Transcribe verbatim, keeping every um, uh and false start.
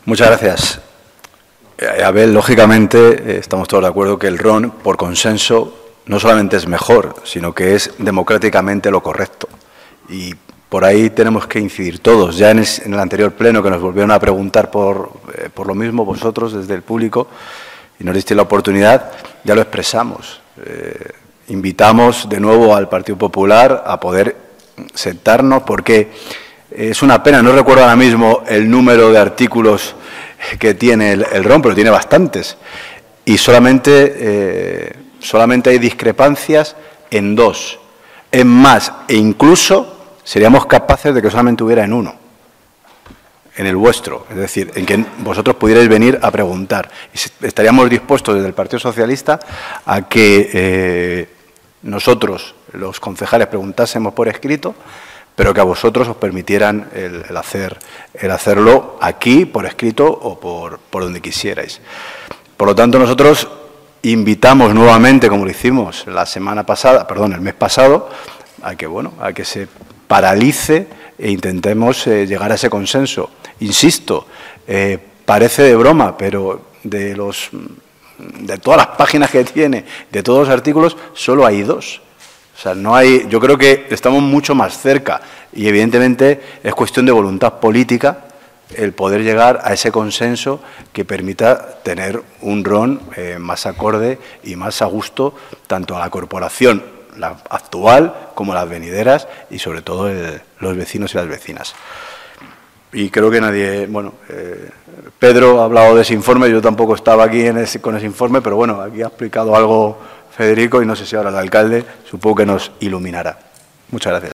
Muchas gracias. Eh, Abel, lógicamente, eh, estamos todos de acuerdo que el ron, por consenso, no solamente es mejor, sino que es democráticamente lo correcto. Y por ahí tenemos que incidir todos. Ya en, es, en el anterior pleno, que nos volvieron a preguntar por, eh, por lo mismo vosotros, desde el público, y nos disteis la oportunidad, ya lo expresamos. Eh, invitamos de nuevo al Partido Popular a poder sentarnos, porque es una pena, no recuerdo ahora mismo el número de artículos que tiene el, el ron, pero tiene bastantes. Y solamente, eh, solamente hay discrepancias en dos. En más, e incluso seríamos capaces de que solamente hubiera en uno, en el vuestro, es decir, en que vosotros pudierais venir a preguntar. Y estaríamos dispuestos desde el Partido Socialista a que eh, nosotros, los concejales, preguntásemos por escrito, pero que a vosotros os permitieran el, el, hacer, el hacerlo aquí, por escrito o por, por donde quisierais. Por lo tanto, nosotros invitamos nuevamente, como lo hicimos la semana pasada, perdón, el mes pasado, a que, bueno, a que se paralice e intentemos eh, llegar a ese consenso. Insisto, eh, parece de broma, pero de, los, de todas las páginas que tiene, de todos los artículos, solo hay dos. O sea, no hay, yo creo que estamos mucho más cerca y, evidentemente, es cuestión de voluntad política el poder llegar a ese consenso que permita tener un ron eh, más acorde y más a gusto tanto a la corporación, la actual, como las venideras y, sobre todo, el, los vecinos y las vecinas. Y creo que nadie, bueno, eh, Pedro ha hablado de ese informe, yo tampoco estaba aquí en ese, con ese informe, pero bueno, aquí ha explicado algo Federico y no sé si ahora el alcalde, supongo que nos iluminará. Muchas gracias.